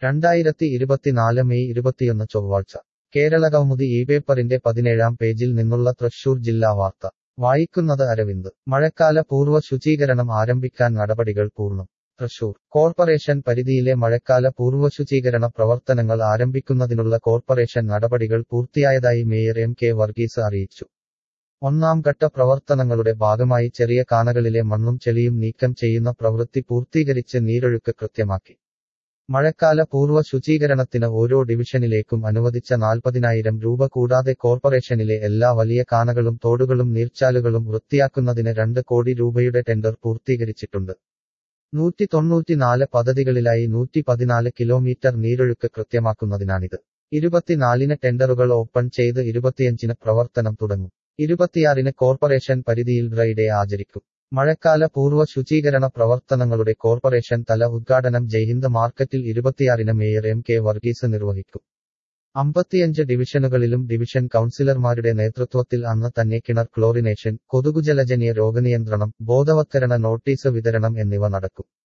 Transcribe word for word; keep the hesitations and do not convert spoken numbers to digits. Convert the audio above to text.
രണ്ടായിരത്തി ഇരുപത്തിനാല് മെയ് ഇരുപത്തിയൊന്ന് ചൊവ്വാഴ്ച കേരളകൗമുദി ഈ പേപ്പറിന്റെ പതിനേഴാം പേജിൽ നിന്നുള്ള തൃശൂർ ജില്ലാ വാർത്ത വായിക്കുന്നത് അരവിന്ദ് മഴക്കാല പൂർവ്വ ശുചീകരണം ആരംഭിക്കാൻ നടപടികൾ പൂർണ്ണം തൃശൂർ കോർപ്പറേഷൻ പരിധിയിലെ മഴക്കാല പൂർവ്വ ശുചീകരണ പ്രവർത്തനങ്ങൾ ആരംഭിക്കുന്നതിനുള്ള കോർപ്പറേഷൻ നടപടികൾ പൂർത്തിയായതായി മേയർ എം കെ വർഗീസ് അറിയിച്ചു ഒന്നാം ഘട്ട പ്രവർത്തനങ്ങളുടെ ഭാഗമായി ചെറിയ കാനകളിലെ മണ്ണും ചെളിയും നീക്കം ചെയ്യുന്ന പ്രവൃത്തി പൂർത്തീകരിച്ച് നീരൊഴുക്ക് കൃത്യമാക്കി മഴക്കാല പൂർവ്വ ശുചീകരണത്തിന് ഓരോ ഡിവിഷനിലേക്കും അനുവദിച്ച നാൽപ്പതിനായിരം രൂപ കൂടാതെ കോർപ്പറേഷനിലെ എല്ലാ വലിയ കാനകളും തോടുകളും നീർച്ചാലുകളും വൃത്തിയാക്കുന്നതിന് രണ്ട് കോടി രൂപയുടെ ടെൻഡർ പൂർത്തീകരിച്ചിട്ടുണ്ട് നൂറ്റി തൊണ്ണൂറ്റിനാല് പദ്ധതികളിലായി നൂറ്റി പതിനാല് കിലോമീറ്റർ നീരൊഴുക്ക് കൃത്യമാക്കുന്നതിനാണിത് ഇരുപത്തിനാലിന് ടെൻഡറുകൾ ഓപ്പൺ ചെയ്ത് ഇരുപത്തിയഞ്ചിന് പ്രവർത്തനം തുടങ്ങും ഇരുപത്തിയാറിന് കോർപ്പറേഷൻ പരിധിയിൽ ഡ്രൈ ഡേ ആചരിക്കും മഴക്കാല പൂർവ്വ ശുചീകരണ പ്രവർത്തനങ്ങളുടെ കോർപ്പറേഷൻ തല ഉദ്ഘാടനം ജയ്ഹിന്ദ് മാർക്കറ്റിൽ ഇരുപത്തിയാറിന് മേയർ എം കെ വർഗീസ് നിർവഹിക്കും അമ്പത്തിയഞ്ച് ഡിവിഷനുകളിലും ഡിവിഷൻ കൗൺസിലർമാരുടെ നേതൃത്വത്തിൽ അന്ന് തന്നെ കിണർ ക്ലോറിനേഷൻ കൊതുകുജലജന്യ രോഗനിയന്ത്രണം ബോധവത്കരണ നോട്ടീസ് വിതരണം എന്നിവ നടക്കും